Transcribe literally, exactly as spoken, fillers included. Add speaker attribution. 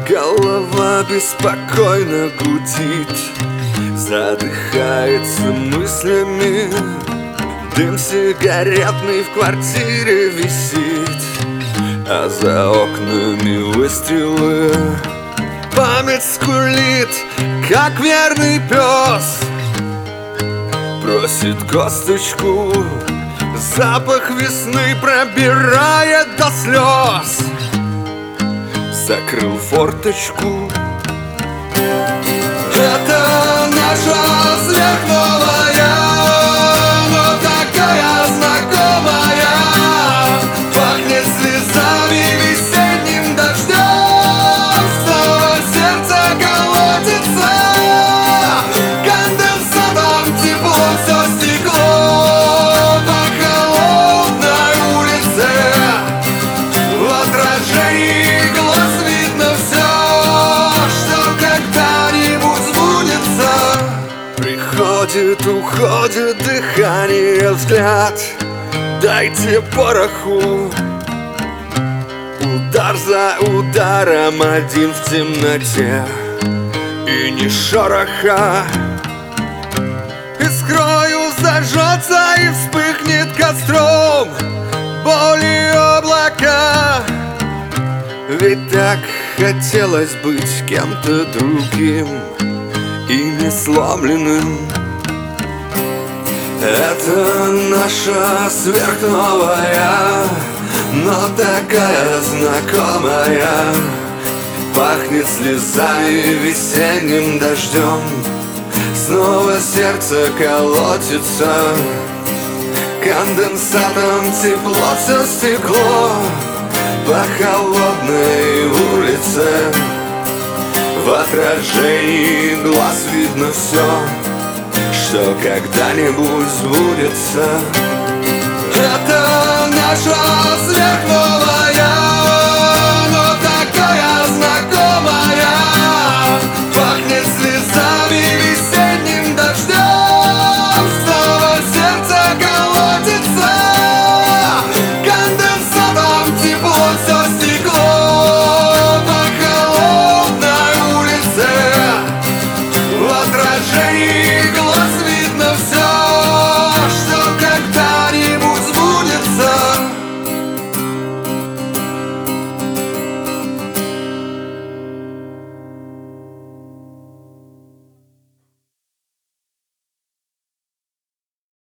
Speaker 1: Голова беспокойно гудит, задыхается мыслями. Дым сигаретный в квартире висит, а за окнами выстрелы. Память скулит, как верный пес, просит косточку. Запах весны пробирает до слез. Закрыл форточку. Это наша сверхновая, но такая знакомая. Пахнет слезами, весенним дождем. Снова сердце колотится, конденсатом тепло все стекло. По холодной улице в отражении глаз видно все, что когда-нибудь сбудется. Приходит, уходит дыхание, взгляд. Дайте пороху. Удар за ударом, один в темноте, и ни шороха. Искрою зажжется и вспыхнет костром боли облака. Ведь так хотелось быть кем-то другим и не сломленным. Это наша сверхновая, но такая знакомая. Пахнет слезами, весенним дождем. Снова сердце колотится, конденсатом тепло все стекло. По холодной улице в отражении глаз видно все, что когда-нибудь сбудется. Это наша сверхновая, но такая знакомая. Пахнет слезами, весенним дождем. Снова сердце колотится, конденсатом тепло все стекло. По холодной улице в отражении